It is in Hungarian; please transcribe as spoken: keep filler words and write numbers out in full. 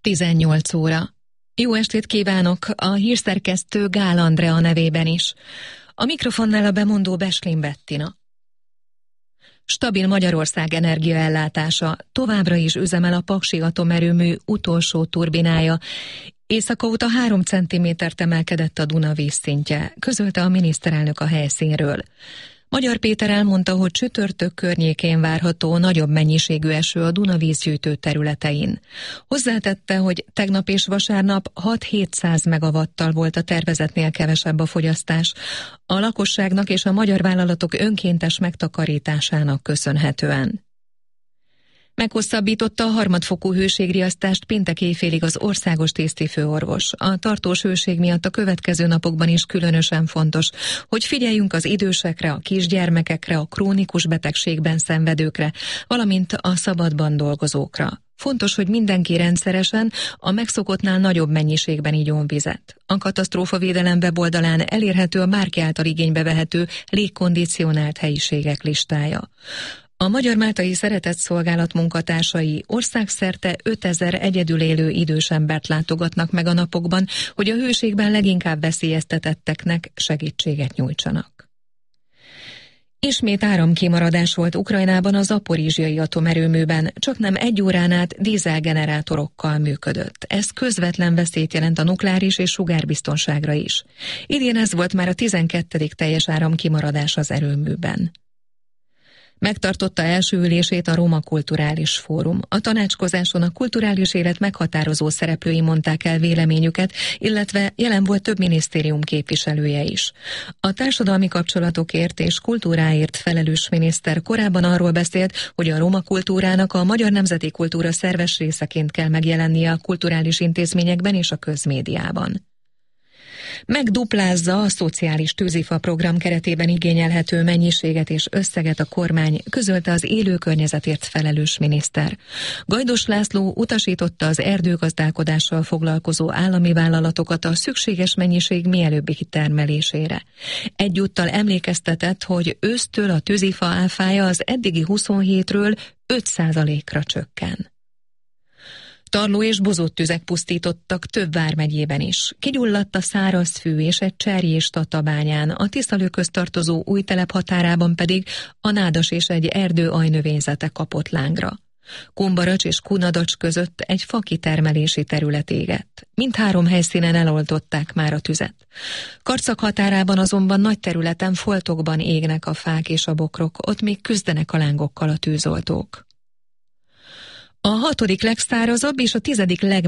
tizennyolc óra. Jó estét kívánok a hírszerkesztő Gál Andrea nevében is. A mikrofonnál a bemondó Beslin Bettina. Stabil Magyarország energiaellátása, továbbra is üzemel a Paksi atomerőmű utolsó turbinája. Éjszaka óta három centimétert emelkedett a Duna vízszintje, közölte a miniszterelnök a helyszínről. Magyar Péter elmondta, hogy csütörtök környékén várható nagyobb mennyiségű eső a Duna vízgyűjtő területein. Hozzátette, hogy tegnap és vasárnap hat-hétszáz megawattal volt a tervezetnél kevesebb a fogyasztás, a lakosságnak és a magyar vállalatok önkéntes megtakarításának köszönhetően. Meghosszabbította a harmadfokú hőségriasztást péntek éjfélig az országos tisztifőorvos. A tartós hőség miatt a következő napokban is különösen fontos, hogy figyeljünk az idősekre, a kisgyermekekre, a krónikus betegségben szenvedőkre, valamint a szabadban dolgozókra. Fontos, hogy mindenki rendszeresen, a megszokottnál nagyobb mennyiségben igyon vizet. A katasztrófavédelem weboldalán elérhető a bárki által igénybe vehető légkondicionált helyiségek listája. A Magyar Máltai Szeretett Szolgálat munkatársai országszerte ötezer egyedül élő idős embert látogatnak meg a napokban, hogy a hőségben leginkább veszélyeztetetteknek segítséget nyújtsanak. Ismét áramkimaradás volt Ukrajnában a zaporizsiai atomerőműben, csaknem egy órán át dízelgenerátorokkal működött. Ez közvetlen veszélyt jelent a nukleáris és sugárbiztonságra is. Idén ez volt már a tizenkettedik teljes áramkimaradás az erőműben. Megtartotta első ülését a Roma Kulturális Fórum. A tanácskozáson a kulturális élet meghatározó szereplői mondták el véleményüket, illetve jelen volt több minisztérium képviselője is. A társadalmi kapcsolatokért és kultúráért felelős miniszter korábban arról beszélt, hogy a roma kultúrának a magyar nemzeti kultúra szerves részeként kell megjelennie a kulturális intézményekben és a közmédiában. Megduplázza a szociális tűzifa program keretében igényelhető mennyiséget és összeget a kormány, közölte az élő környezetért felelős miniszter. Gajdos László utasította az erdőgazdálkodással foglalkozó állami vállalatokat a szükséges mennyiség mielőbbi kitermelésére. Egyúttal emlékeztetett, hogy ősztől a tűzifa áfája az eddigi huszonhétről öt százalékra csökken. Tarló és bozott tüzek pusztítottak több vármegyében is. Kigyulladt a szárazfű és egy cserjés tatabányán, a Tiszalő köztartozó Újtelep határában pedig a nádas és egy erdő ajnövényzete kapott lángra. Kumbaracs és Kunadacs között egy fakitermelési terület égett. Mindhárom helyszínen eloltották már a tüzet. Karcag határában azonban nagy területen foltokban égnek a fák és a bokrok, ott még küzdenek a lángokkal a tűzoltók. A hatodik legszárazabb és a tizedik leg